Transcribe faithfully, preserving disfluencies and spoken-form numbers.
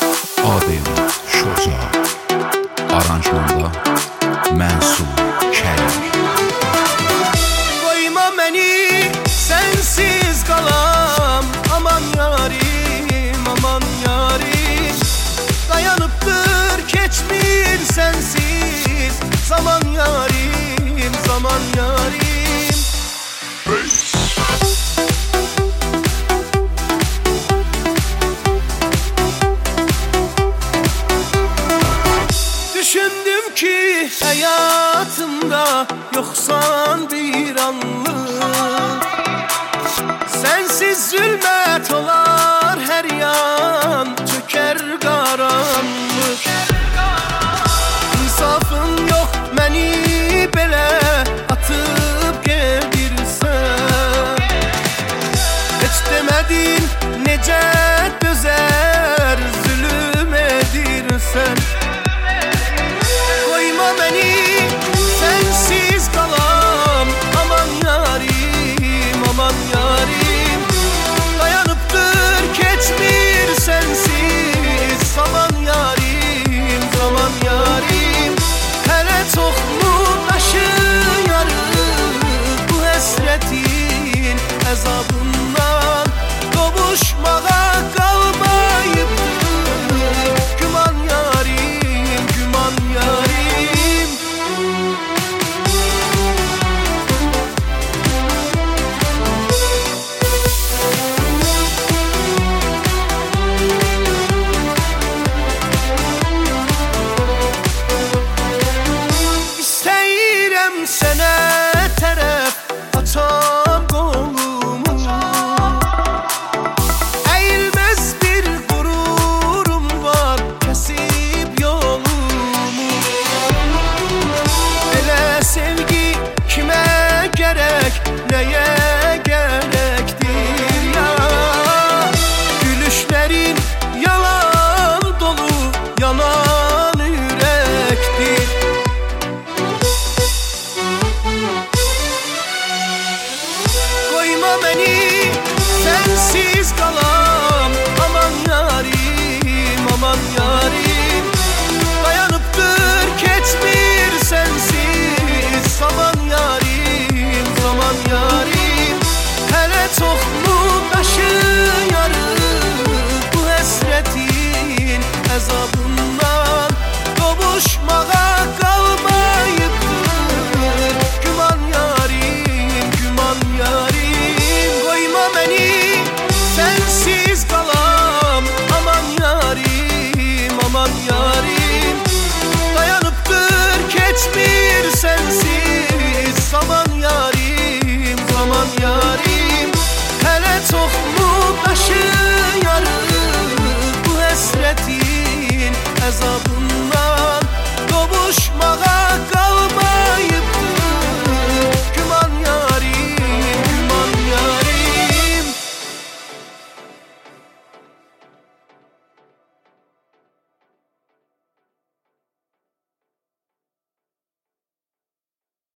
Adem Şoca, aranjmanda Mənsur Kərim. Koyma məni sensiz qalam, aman yarim, aman yarim. Dayanıpdır keçmir sensiz zaman yarim, zaman yarim. Düşündüm ki hayatımda yoksan bir anlık, sensiz zulmet olar her yan, çöker karanlık. İnsafın yok məni belə atıp gedirsən, heç demədin necə dözər zulüm edirsən. Koyma beni sensiz kalam, aman yarim, aman yarim. Dayanıptır keçmir sensiz zaman yarim, zaman yarim. Hele çok mu taşıyarım bu hasretin azabından, kavuşmağa kalmayıptır güman yarim, güman yarim. İstəyirəm sənə tərəf açam qolumu, əyilməz bir qururum var kəsib yolumu. Belə sevgi kimə gərək, nəyə gərəkdir ya? Gülüşlərin yalan dolu, yanan ürəkdir. Koyma beni sensiz kalam, aman yarim, aman yarim. Dayanıptır keçmir sensiz zaman yarim, zaman yarim. Hele çok mu taşıyarım bu hasretin azabından, kavuşmağa kalmayıptır güman yarim, güman yarim. Koyma beni sensiz kalam, aman yarim, aman yarim. Dayanıptır keçmir sensiz zaman yarim, zaman yarim. Hele çok mu taşıyarım bu hasretin azabı.